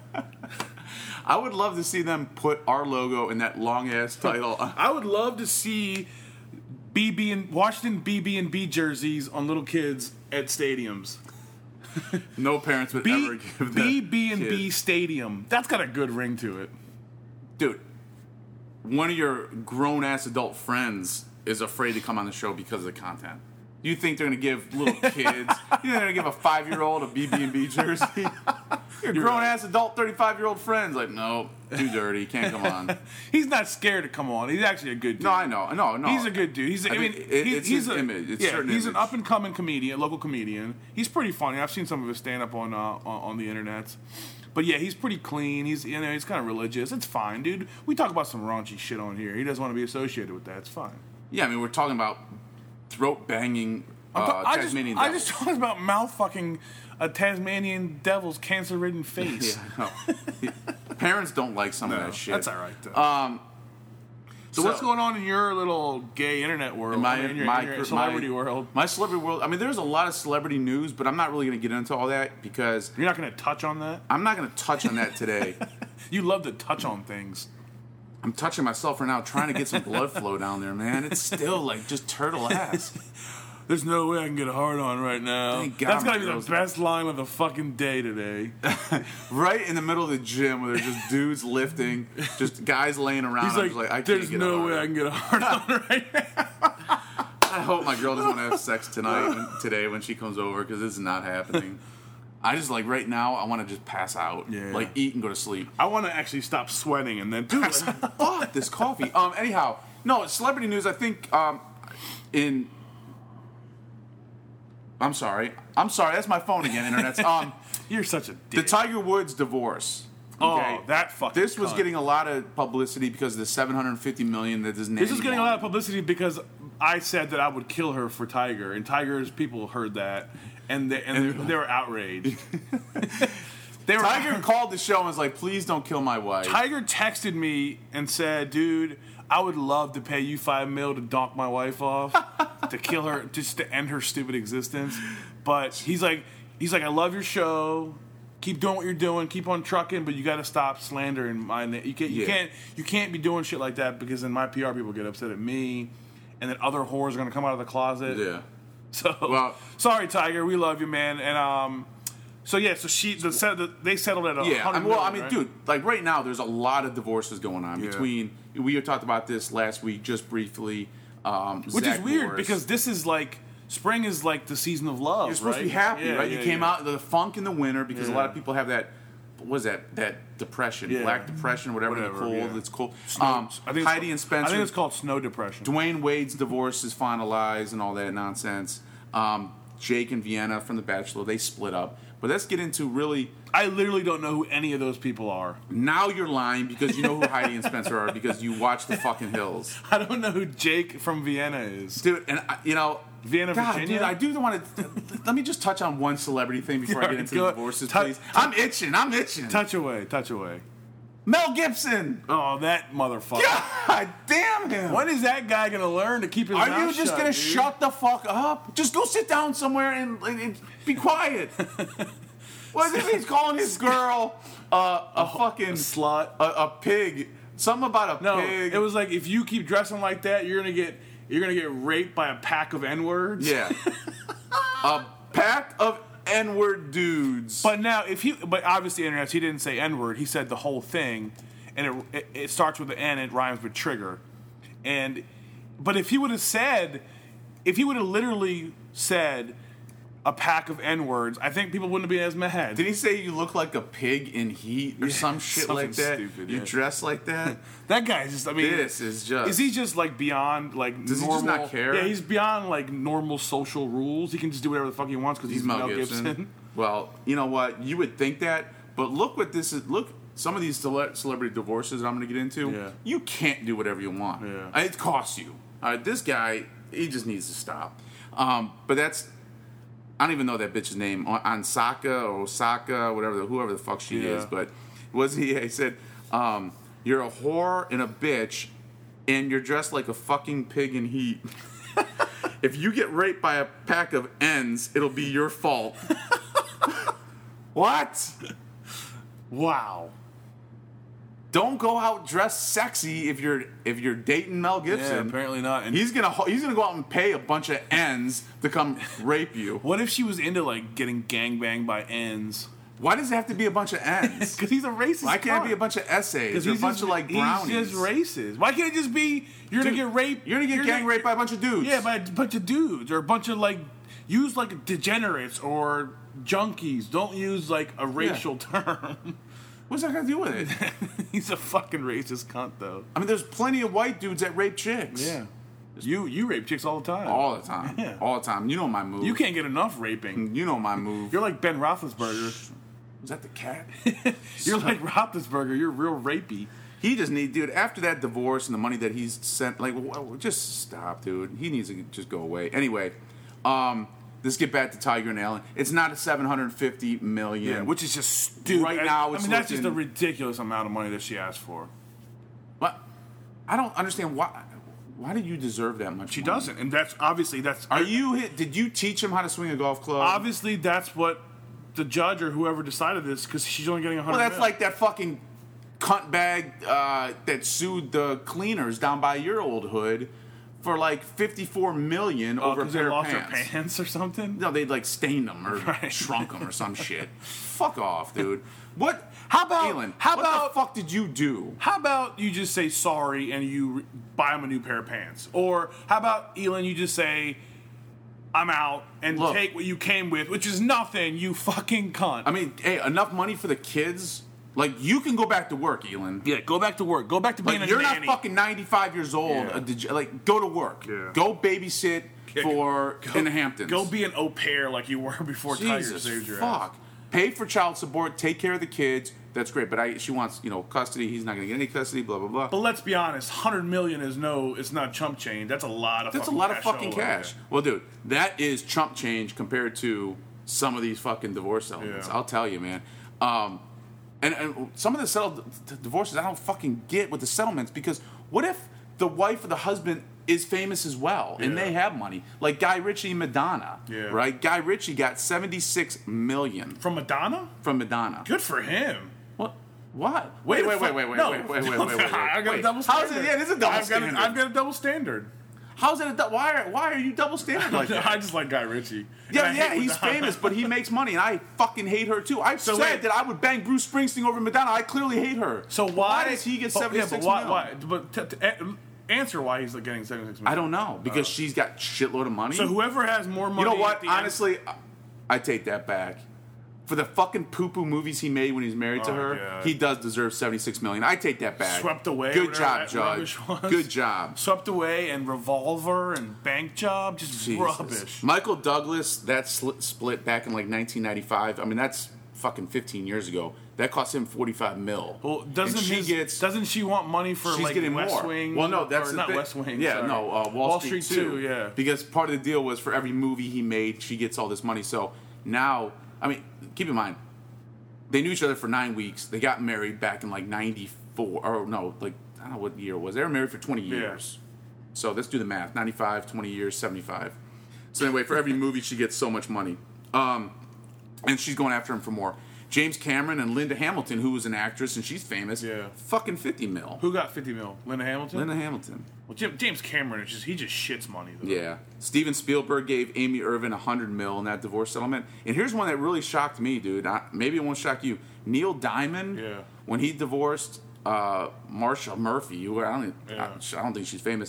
I would love to see them put our logo in that long ass title. I would love to see Washington BB&B jerseys on little kids at stadiums. No parents would ever give that BB&B kid. Stadium. That's got a good ring to it. Dude, one of your grown ass adult friends is afraid to come on the show because of the content. You think they're gonna give little kids? You think they're gonna give a 5-year-old a BB&B jersey? Your grown ass adult 35-year-old friend's like, no, too dirty, can't come on. He's not scared to come on. He's actually a good dude. No, I know, no. He's a good dude. It's his image. It's certain he's an image. up and coming comedian, local comedian. He's pretty funny. I've seen some of his stand up on the internet. But yeah, he's pretty clean. He's he's kind of religious. It's fine, dude. We talk about some raunchy shit on here. He doesn't want to be associated with that. It's fine. Yeah, I mean, we're talking about throat banging Tasmanian I devils. just talked about mouth fucking a Tasmanian devil's cancer-ridden face. Yeah, no. Parents don't like some of that shit. That's all right though. So what's going on in your little gay internet world? In your celebrity world? My celebrity world. I mean, there's a lot of celebrity news, but I'm not really going to get into all that because You're not going to touch on that? I'm not going to touch on that today. You love to touch on things. I'm touching myself right now, trying to get some blood flow down there, man. It's still like just turtle ass. There's no way I can get a hard on right now. Thank God That's my got to be the girl's- best line of the fucking day today. Right in the middle of the gym where there's just dudes lifting, just guys laying around. He's I'm like, just like, I can't there's get no a hard way on. I can get a hard on right now. I hope my girl doesn't want to have sex today when she comes over because this is not happening. I just like right now I want to just pass out, Yeah. like eat and go to sleep. I want to actually stop sweating and then pass out. Fuck this coffee. Anyhow, no celebrity news. I think I'm sorry. That's my phone again. Internet's You're such a the dick. Tiger Woods divorce. Oh, that fucking This was cunt. getting a lot of publicity because of the $750 million that this This is getting a lot of publicity because I said that I would kill her for Tiger, and Tiger's people heard that, and they were outraged. Tiger called the show and was like, please don't kill my wife. Tiger texted me and said, dude, I would love to pay you $5 million to donk my wife off, to kill her, just to end her stupid existence. But he's like, I love your show. Keep doing what you're doing. Keep on trucking, but you got to stop slandering my name. You can't be doing shit like that, because then my PR people get upset at me, and then other whores are gonna come out of the closet. Yeah. So sorry, Tiger. We love you, man. And so they settled at $100 million, right? Dude, like right now, there's a lot of divorces going on between. We talked about this last week, just briefly. Which Zach is weird Morris. because this is like spring is like the season of love. You're supposed to be happy, right? You came out the funk in the winter because a lot of people have that. What is that depression, black depression, whatever. The cold. It's cold. Heidi and Spencer. I think it's called snow depression. Dwayne Wade's divorce is finalized and all that nonsense. Jake and Vienna from The Bachelor, they split up. But let's get into really. I literally don't know who any of those people are. Now you're lying because you know who Heidi and Spencer are because you watch The fucking Hills. I don't know who Jake from Vienna is. Dude, and Vienna, Virginia? Dude, I do want to. Let me just touch on one celebrity thing before I get into the divorces, please. I'm itching. Touch away. Mel Gibson. Oh, that motherfucker. God damn him. When is that guy going to learn to keep his mouth shut? Are you just going to shut the fuck up? Just go sit down somewhere and be quiet. What is it? He's calling his girl a fucking slut, a pig. Something about a pig. It was like, if you keep dressing like that, you're gonna get raped by a pack of N-words. Yeah, a pack of N-word dudes. But obviously, internet, he didn't say N-word. He said the whole thing, and it starts with an N. And it rhymes with trigger. But if he would have literally said a pack of N-words, I think people wouldn't be as mad. Did he say you look like a pig in heat or some shit like that? Stupid, you dress like that? That guy's just, this is just... Is he just like beyond like Does normal... he just not care? Yeah, he's beyond like normal social rules. He can just do whatever the fuck he wants because he's Mel Gibson. Well, you know what? You would think that, but look what this is... Look, some of these celebrity divorces that I'm going to get into, you can't do whatever you want. Yeah. It costs you. This guy, he just needs to stop. But that's... I don't even know that bitch's name. Ansaka or Osaka, whoever the fuck she is. But he said, you're a whore and a bitch, and you're dressed like a fucking pig in heat. If you get raped by a pack of N's, it'll be your fault. What? Wow. Don't go out dressed sexy if you're dating Mel Gibson. Yeah, apparently not. And he's gonna go out and pay a bunch of N's to come rape you. What if she was into like getting gangbanged by N's? Why does it have to be a bunch of N's? Because he's a racist. Why can't it be a bunch of essays or a bunch of like brownies? He's just racist. Why can't it just be you're gonna get raped? You're gonna get gang raped by a bunch of dudes. Yeah, by a bunch of dudes or a bunch of like use like degenerates or junkies. Don't use like a racial term. What's that got to do with it? He's a fucking racist cunt, though. I mean, there's plenty of white dudes that rape chicks. Yeah. You rape chicks all the time. All the time. Yeah. All the time. You know my move. You can't get enough raping. You know my move. You're like Ben Roethlisberger. Was that the cat? You're like Roethlisberger. You're real rapey. He just needs, dude, after that divorce and the money that he's sent, like, just stop, dude. He needs to just go away. Anyway, let's get back to Tiger and Ellen. It's not a $750 million. Yeah, which is just stupid. Right now, it's that's just a ridiculous amount of money that she asked for. But I don't understand why. Why do you deserve that much? She money? doesn't, and that's obviously that's. Did you teach him how to swing a golf club? Obviously, that's what the judge or whoever decided this because she's only getting $100 million. Well, that's like that fucking cunt bag that sued the cleaners down by your old hood. For like $54 million over a pair of pants. They lost their pants or something? No, they'd like stained them or shrunk them or some shit. Fuck off, dude. What? How about Elon, what the fuck did you do? How about you just say sorry and you buy him a new pair of pants? Or how about Elon, you just say I'm out and take what you came with, which is nothing, you fucking cunt. I mean, hey, enough money for the kids. Like, you can go back to work, Elon. Yeah, go back to work. Go back to being a You're nanny. not fucking 95 years old. Yeah. Go to work. Yeah. Go babysit in the Hamptons. Go be an au pair like you were before Tiger saved your ass. Pay for child support. Take care of the kids. That's great. But she wants, custody. He's not going to get any custody, blah, blah, blah. But let's be honest. $100 million it's not chump change. That's a lot of fucking cash. Well, dude, that is chump change compared to some of these fucking divorce settlements. Yeah. I'll tell you, man. And some of the settled divorces I don't fucking get with the settlements, because what if the wife or the husband is famous as well and they have money, like Guy Ritchie and Madonna, right? Guy Ritchie got $76 million From Madonna? from Madonna. Good for him. What? What? Wait. No. I got a double standard. How's it? Yeah, it is a double standard. I've got a double standard. How's it? Why are you double standard like that? I just like Guy Ritchie. Yeah, he's famous, but he makes money, and I fucking hate her too. I've said that I would bang Bruce Springsteen over Madonna. I clearly hate her. So why does he get 76 million? Why? But answer why he's getting 76 million. I don't know, because she's got shitload of money. So whoever has more money. You know what? Honestly, I take that back. For the fucking poo-poo movies he made when he was married to her, God. he does deserve $76 million. I take that back. Swept Away. Good job, that Judge. was. Good job. Swept Away and Revolver and Bank Job, just Jesus. rubbish. Michael Douglas, that split back in like 1995. I mean, that's fucking 15 years ago. That cost him $45 million. Well, doesn't she want money for she's like getting West more. Wing? Well, no, that's or the not thing. West Wing. Yeah, sorry. no, Wall Street too. Yeah, because part of the deal was for every movie he made, she gets all this money. So now, I mean, keep in mind, they knew each other for 9 weeks. They got married back in like 94, or no, like I don't know what year it was. They were married for 20 years. So let's do the math: 95, 20 years, 75. So anyway, for every movie, she gets so much money, and she's going after him for more. James Cameron and Linda Hamilton, who was an actress and she's famous, fucking $50 million. Who got 50 mil? Linda Hamilton. Linda Hamilton. Well, James Cameron he just shits money though. Yeah. Steven Spielberg gave Amy Irvin $100 million in that divorce settlement. And here's one that really shocked me, dude. Maybe it won't shock you. Neil Diamond, when he divorced Marsha Murphy, who I don't think she's famous,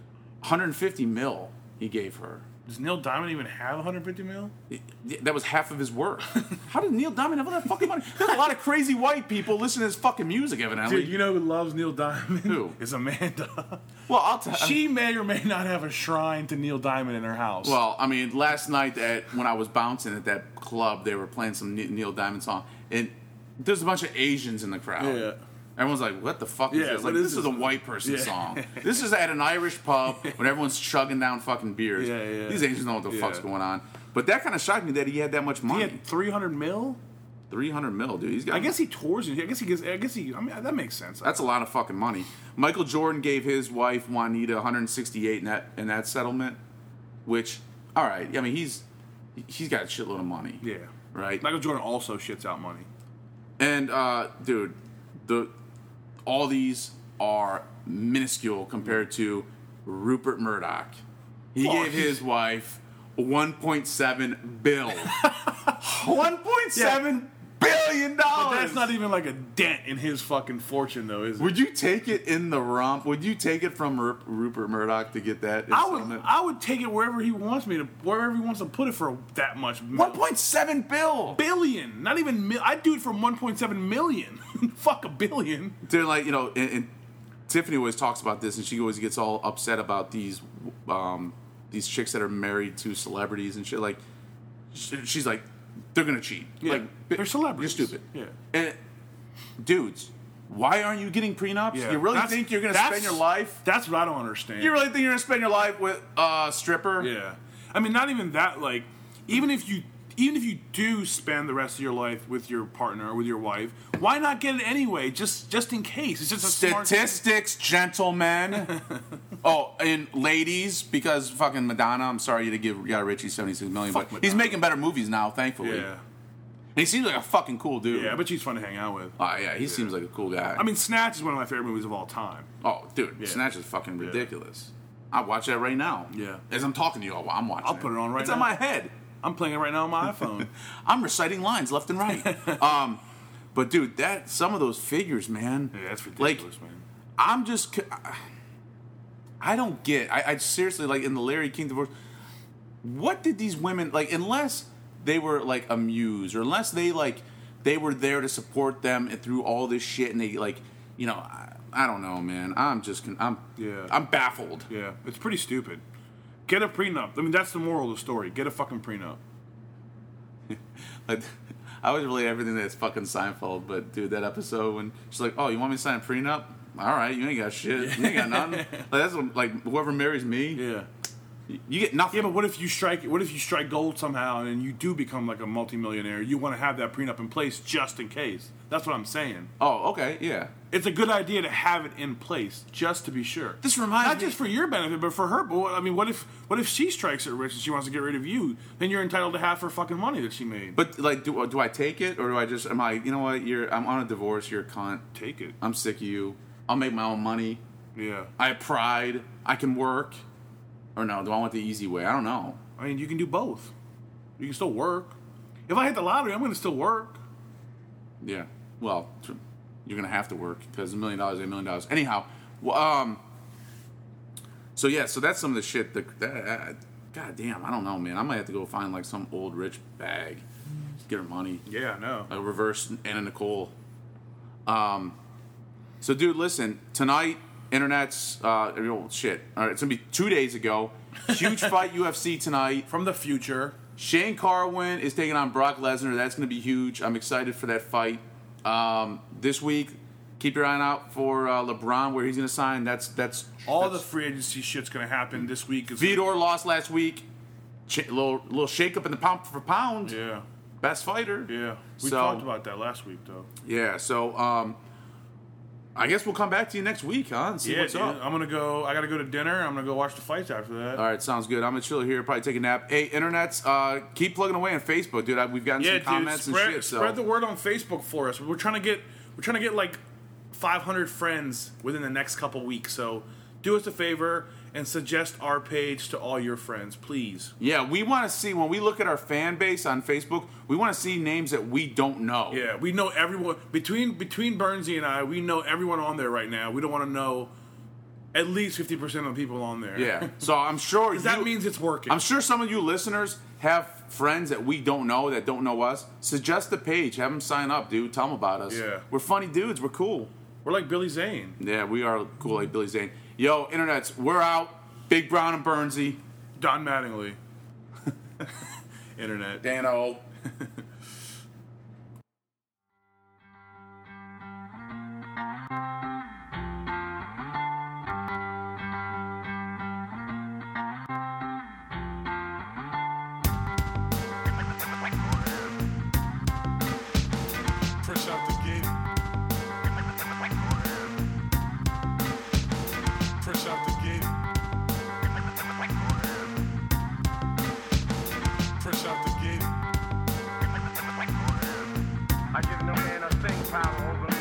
$150 million he gave her. Does Neil Diamond even have 150 mil? That was half of his worth. How did Neil Diamond have all that fucking money? There's a lot of crazy white people listening to his fucking music, evidently. Dude, you know who loves Neil Diamond? Who? It's Amanda. Well, I'll tell you. She may or may not have a shrine to Neil Diamond in her house. Well, I mean, last night when I was bouncing at that club, they were playing some Neil Diamond song, and there's a bunch of Asians in the crowd. Yeah. Everyone's like, what the fuck is this? Like, this is a white person Yeah. song. This is at an Irish pub when everyone's chugging down fucking beers. Yeah. These Asians know what the fuck's going on. But that kind of shocked me that he had that much money. He had 300 mil? 300 mil, dude. He's got. I guess he tours it. I mean, that makes sense. That's a lot of fucking money. Michael Jordan gave his wife Juanita 168 in that settlement, which, all right. I mean, he's got a shitload of money. Yeah. Right. Michael Jordan also shits out money. And dude, all these are minuscule compared to Rupert Murdoch. He gave his wife $1.7 billion. $1.7 billion. But that's not even like a dent in his fucking fortune, though, is it? Would you take it in the rump? Would you take it from Rupert Murdoch to get that? I would take it wherever he wants me to, wherever he wants to put it for that much. $1.7 billion, not even. I'd do it for 1.7 million. Fuck $1 billion. They're like, and Tiffany always talks about this, and she always gets all upset about these chicks that are married to celebrities and shit. Like, she's like, they're gonna cheat. Yeah. Like, they're celebrities. You're stupid. Yeah. And dudes, why aren't you getting prenups? Yeah. You really think you're gonna spend your life? That's what I don't understand. You really think you're gonna spend your life with a stripper? Yeah. I mean, not even that. Like, even if you do spend the rest of your life with your partner or with your wife, why not get it anyway? Just in case. It's just a statistics, gentlemen. Oh, and ladies, because fucking Madonna. I'm sorry to give Guy Ritchie $76 million, but he's making better movies now, thankfully. Yeah. And he seems like a fucking cool dude. Yeah, but she's fun to hang out with. Oh yeah, he seems like a cool guy. I mean, Snatch is one of my favorite movies of all time. Oh, dude, Snatch is fucking ridiculous. I watch that right now. Yeah. As I'm talking to you, I'm watching. I'll put it on right now. It's on my head. I'm playing it right now on my iPhone. I'm reciting lines left and right. But dude, some of those figures, man. Yeah, that's ridiculous, man. I don't get. I seriously, like, in the Larry King divorce, what did these women, like, unless they were like a muse, or unless they were there to support them and through all this shit, and they I don't know, man. I'm baffled. Yeah, it's pretty stupid. Get a prenup. I mean, that's the moral of the story. Get a fucking prenup. I always relate everything that's fucking Seinfeld, but dude, that episode when she's like, "Oh, you want me to sign a prenup? All right, you ain't got shit. You ain't got nothing." Like, that's like, whoever marries me. Yeah. You get nothing. Yeah, but what if you strike gold somehow and you do become like a multimillionaire? You want to have that prenup in place just in case. That's what I'm saying. Oh, okay, yeah. It's a good idea to have it in place just to be sure. This reminds Not me... just for your benefit, but for her. But I mean, what if she strikes it rich and she wants to get rid of you? Then you're entitled to half her fucking money that she made. But like, do I take it, or do I just? Am I? You know what? I'm on a divorce. You're a cunt. Take it. I'm sick of you. I'll make my own money. Yeah. I have pride. I can work. Or no? Do I want the easy way? I don't know. I mean, you can do both. You can still work. If I hit the lottery, I'm going to still work. Yeah. Well, you're gonna have to work because $1 million is $1 million. Anyhow, so yeah, so that's some of the shit that God damn, I don't know, man. I might have to go find like some old rich bag, just get her money. Yeah, no. A reverse Anna Nicole. So dude, listen, tonight, internet's shit. All right, it's gonna be 2 days ago. Huge fight UFC tonight. From the future. Shane Carwin is taking on Brock Lesnar. That's gonna be huge. I'm excited for that fight. This week, keep your eye out for LeBron, where he's going to sign. That's the free agency shit's going to happen this week. Vitor lost last week. Little shake up in the pound for pound. Yeah. Best fighter. Yeah. We talked about that last week, though. Yeah. So I guess we'll come back to you next week, huh? And see what's up. I'm gonna go. I gotta go to dinner. I'm gonna go watch the fights after that. All right, sounds good. I'm gonna chill here, probably take a nap. Hey, internets, keep plugging away on Facebook, dude. We've gotten some comments and shit. So spread the word on Facebook for us. We're trying to get like 500 friends within the next couple weeks. So do us a favor and suggest our page to all your friends, please. Yeah, we want to see, when we look at our fan base on Facebook, we want to see names that we don't know. Yeah, we know everyone. Between Bernsey and I, we know everyone on there right now. We don't want to know at least 50% of the people on there. Yeah, so I'm sure... Because that means it's working. I'm sure some of you listeners have friends that we don't know that don't know us. Suggest the page. Have them sign up, dude. Tell them about us. Yeah. We're funny dudes. We're cool. We're like Billy Zane. Yeah, we are cool like Billy Zane. Yo, internets, we're out. Big Brown and Bernsey. Don Mattingly. Internet. Dano. Fresh out the gate. Fresh out the gate. Fresh out the gate. I give no man a thing power over